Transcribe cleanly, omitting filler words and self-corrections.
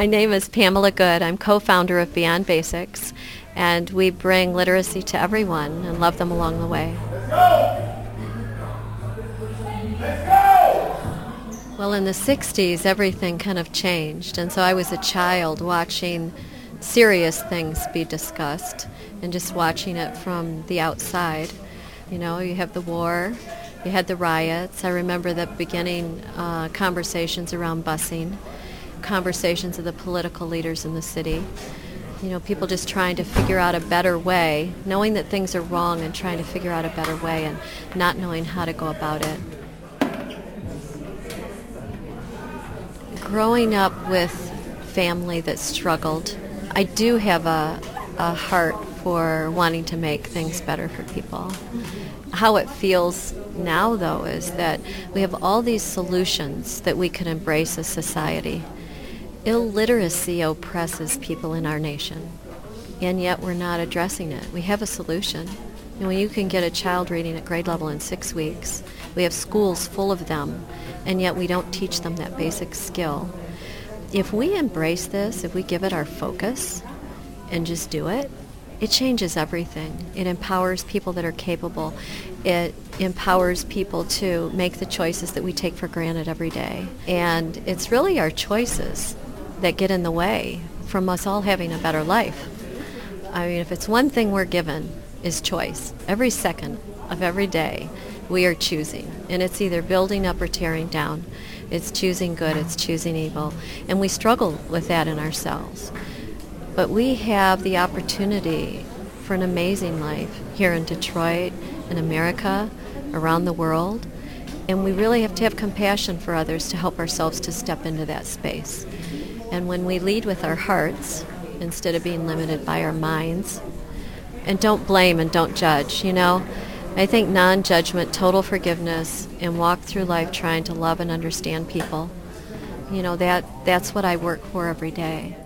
My name is Pamela Good. I'm co-founder of Beyond Basics, and we bring literacy to everyone and love them along the way. Well, in the 60s, everything kind of changed, and so I was a child watching serious things be discussed and just watching it from the outside. You know, you have the war, you had the riots. I remember the beginning conversations around busing, conversations of the political leaders in the city. You know, people just trying to figure out a better way, knowing that things are wrong and trying to figure out a better way and not knowing how to go about it. Growing up with family that struggled, I do have a heart for wanting to make things better for people. How it feels now, though, is that we have all these solutions that we can embrace as society. Illiteracy oppresses people in our nation, and yet we're not addressing it. We have a solution. And when you can get a child reading at grade level in 6 weeks, we have schools full of them, and yet we don't teach them that basic skill. If we embrace this, if we give it our focus and just do it, it changes everything. It empowers people that are capable. It empowers people to make the choices that we take for granted every day. And it's really our choices that get in the way from us all having a better life. I mean, if it's one thing we're given, is choice. Every second of every day, we are choosing. And it's either building up or tearing down. It's choosing good, it's choosing evil. And we struggle with that in ourselves. But we have the opportunity for an amazing life here in Detroit, in America, around the world. And we really have to have compassion for others to help ourselves to step into that space. And when we lead with our hearts, instead of being limited by our minds, and don't blame and don't judge, you know. I think non-judgment, total forgiveness, and walk through life trying to love and understand people, you know, that's what I work for every day.